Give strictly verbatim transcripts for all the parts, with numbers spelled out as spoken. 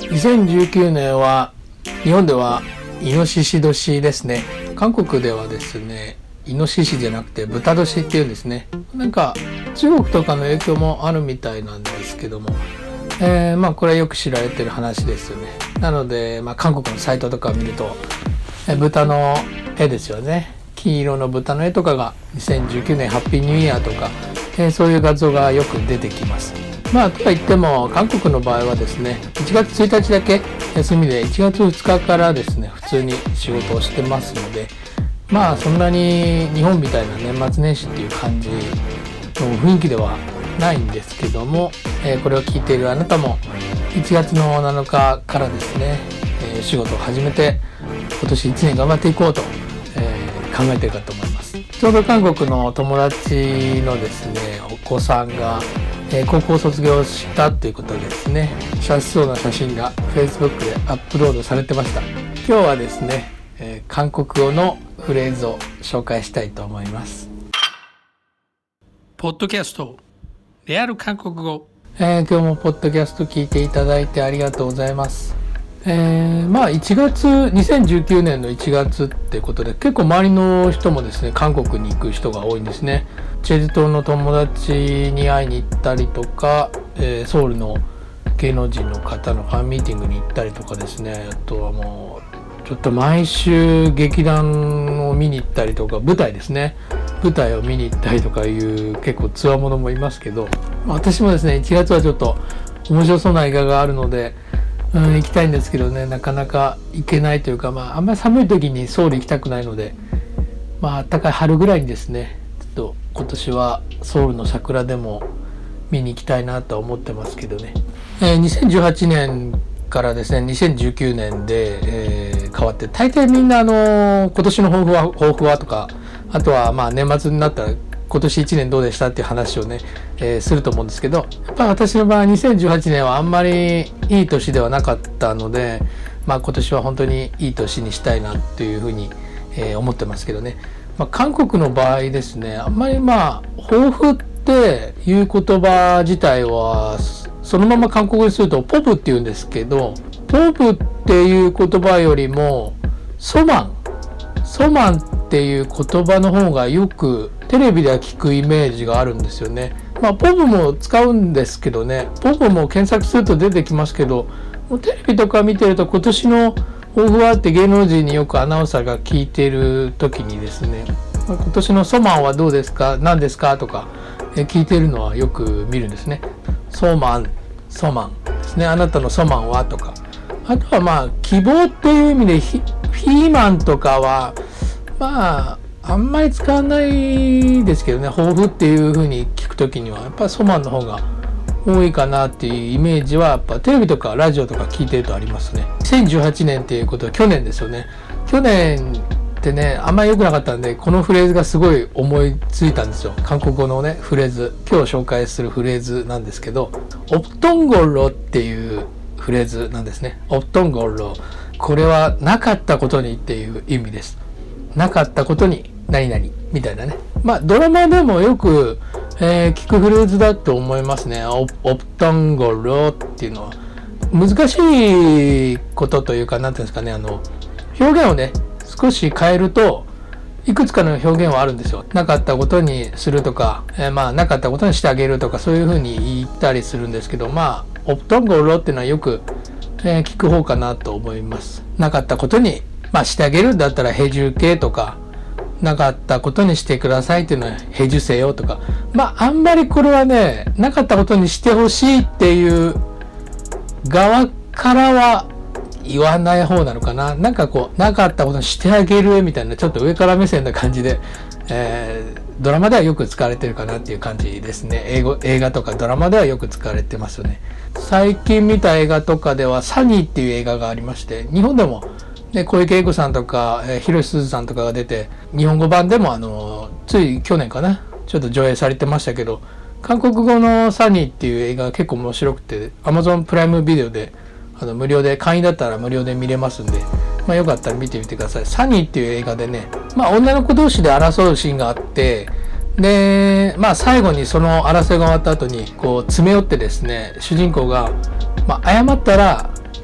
にせんじゅうきゅうねんは日本ではイノシシ年ですね。韓国ではですね、イノシシじゃなくて豚年っていうんですね。なんか中国とかの影響もあるみたいなんですけども、えー、まあこれはよく知られてる話ですよね。なので、まあ、韓国のサイトとかを見ると、え豚の絵ですよね。金色の豚の絵とかがにせんじゅうきゅうねんハッピーニューイヤーとか、えー、そういう画像がよく出てきます。まあとは言っても韓国の場合はですね、いちがつついたちだけ休みでいちがつふつかからですね普通に仕事をしてますので、まあそんなに日本みたいな年末年始っていう感じの雰囲気ではないんですけども、えー、これを聞いているあなたもいちがつのなのかからですね、えー、仕事を始めて今年いちねん頑張っていこうと、えー、考えているかと思います。ちょうど韓国の友達のですねお子さんが、えー、高校卒業したということでですね、写しそうな写真が Facebook でアップロードされてました。今日はですね、えー、韓国語のフレーズを紹介したいと思います。 ポッドキャストリアル韓国語、 えー、今日もポッドキャスト聞いていただいてありがとうございます。えー、まあいちがつにせんじゅうきゅうねんのいちがつってことで結構周りの人もですね韓国に行く人が多いんですね。チェジュ島の友達に会いに行ったりとか、えー、ソウルの芸能人の方のファンミーティングに行ったりとかですね、あとはもうちょっと毎週劇団を見に行ったりとか、舞台ですね舞台を見に行ったりとかいう結構つわものもいますけど、私もですねいちがつはちょっと面白そうな映画があるので、うん、行きたいんですけどね、なかなか行けないというか、まああんまり寒い時にソウル行きたくないので、まあ暖かい春ぐらいにですねちょっと今年はソウルの桜でも見に行きたいなと思ってますけどね、えー、にせんじゅうはちねんからですねにせんじゅうきゅうねんで、えー、変わって、大抵みんなあのー、今年の抱負は抱負はとか、あとはまあ年末になったら今年いちねんどうでしたっていう話をね、えー、すると思うんですけど、やっぱ私の場合にせんじゅうはちねんはあんまりいい年ではなかったので、まあ今年は本当にいい年にしたいなというふうに、えー、思ってますけどね。まあ、韓国の場合ですね、あんまりまあ抱負っていう言葉自体はそのまま韓国語にするとポプって言うんですけど、ポプっていう言葉よりもソマンソマンっていう言葉の方がよくテレビでは聞くイメージがあるんですよね。まあポプも使うんですけどね、ポプも検索すると出てきますけど、テレビとか見てると今年の抱負はって芸能人によくアナウンサーが聞いている時にですね、今年のソマンはどうですか何ですかとか聞いているのはよく見るんですね。ソマンソマンですね、あなたのソマンはとか、あとはまあ希望っていう意味でヒーマンとかはまああんまり使わないですけどね、抱負っていう風に聞くときにはやっぱりソマンの方が多いかなっていうイメージはやっぱテレビとかラジオとか聞いてるとありますね。にせんじゅうはちねんっていうことは去年ですよね。去年ってねあんまり良くなかったんで、このフレーズがすごい思いついたんですよ。韓国語のねフレーズ、今日紹介するフレーズなんですけど、オプトンゴロっていうフレーズなんですね。オプトンゴロ、これはなかったことにっていう意味です。なかったことに何々みたいなね。まあドラマでもよく、えー、聞くフレーズだと思いますね。オプトンゴロっていうのは難しいことというか、なんていうんですかね、あの表現をね少し変えるといくつかの表現はあるんですよ。なかったことにするとか、えー、まあなかったことにしてあげるとか、そういうふうに言ったりするんですけど、まあオプトンゴロっていうのはよく、えー、聞く方かなと思います。なかったことにまあしてあげるんだったらヘジュ系とか、なかったことにしてくださいっていうのはヘジュせよとか、まああんまりこれはねなかったことにしてほしいっていう側からは言わない方なのかな。なんかこうなかったことにしてあげるみたいなちょっと上から目線な感じで、えー、ドラマではよく使われてるかなっていう感じですね。英語映画とかドラマではよく使われてますよね。最近見た映画とかではサニーっていう映画がありまして、日本でもで小池栄子さんとか、えー、広瀬すずさんとかが出て、日本語版でもあのつい去年かなちょっと上映されてましたけど、韓国語のサニーっていう映画が結構面白くて、 Amazon プライムビデオであの無料で、会員だったら無料で見れますんで、まあ、よかったら見てみてください。サニーっていう映画でね、まあ女の子同士で争うシーンがあって、でまあ最後にその争いが終わった後にこう詰め寄ってですね、主人公が、まあ、謝ったら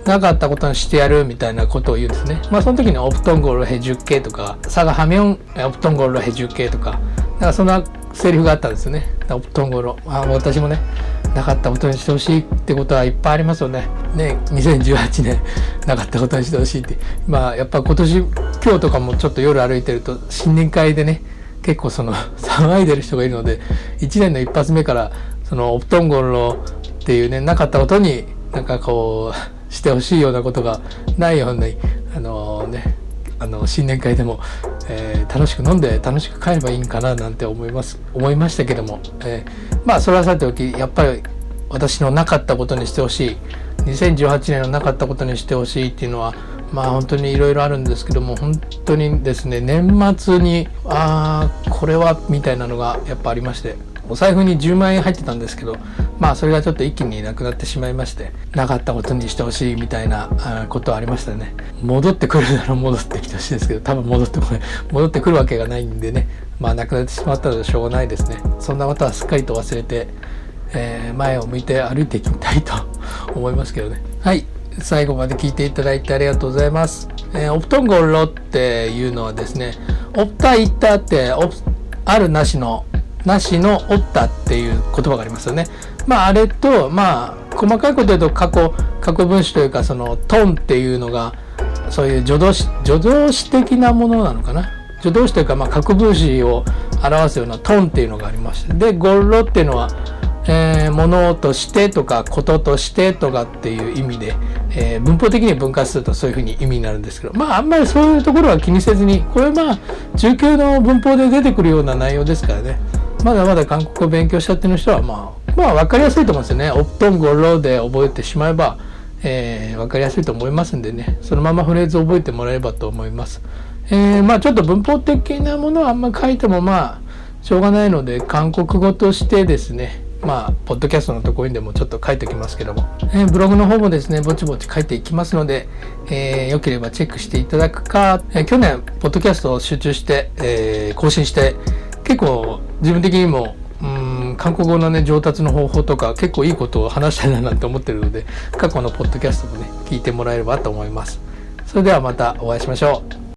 なかったことにしてやるみたいなことを言うんですね。まあその時にオプトンゴルヘジュッケとかサガハミョンオプトンゴルヘジュッケとかなんかそんなセリフがあったんですよね。オプトンゴロ、あ私もねなかったことにしてほしいってことはいっぱいありますよね。ねにせんじゅうはちねんなかったことにしてほしいってまあやっぱ今年今日とかもちょっと夜歩いてると新年会でね結構その騒いでる人がいるのでいちねんの一発目からそのオプトンゴロっていうねなかったことになんかこうしてほしいようなことがないようにあのねあの新年会でも、えー、楽しく飲んで楽しく帰ればいいんかななんて思います思いましたけども、えー、まあそれはさておきやっぱり私のなかったことにしてほしいにせんじゅうはちねんのなかったことにしてほしいっていうのはまあ本当にいろいろあるんですけども本当にですね年末にああこれはみたいなのがやっぱありましてお財布にじゅうまんえん入ってたんですけどまあそれがちょっと一気になくなってしまいましてなかったことにしてほしいみたいなことはありましたね。戻ってくるなら戻ってきてほしいですけど多分戻ってこない戻ってくるわけがないんでねまあなくなってしまったのでしょうがないですね。そんなことはすっかりと忘れて、えー、前を向いて歩いていきたいと思いますけどね。はい最後まで聞いていただいてありがとうございます。えー、オプトンゴロっていうのはですねオプタイッタってオプあるなしのなしのオッタっていう言葉がありますよね。まああれとまあ細かいこと言うと過去過去分詞というかそのトンっていうのがそういう助動詞助動詞的なものなのかな。助動詞というかまあ過去分詞を表すようなトンっていうのがありましてでゴロっていうのは、えー、物としてとかこととしてとかっていう意味で、えー、文法的に分割するとそういうふうに意味になるんですけどまああんまりそういうところは気にせずにこれまあ中級の文法で出てくるような内容ですからねまだまだ韓国語を勉強したっていう人はまあまあ分かりやすいと思うんですよね。オプトンゴロで覚えてしまえば、えー、分かりやすいと思いますんでねそのままフレーズを覚えてもらえればと思います。えー、まあちょっと文法的なものはあんま書いてもまあしょうがないので韓国語としてですねまあポッドキャストのところにでもちょっと書いておきますけども、えー、ブログの方もですねぼちぼち書いていきますので、えー、よければチェックしていただくか、えー、去年ポッドキャストを集中して、えー、更新して結構自分的にもうん韓国語のね上達の方法とか結構いいことを話したいななんて思ってるので過去のポッドキャストもね聞いてもらえればと思います。それではまたお会いしましょう。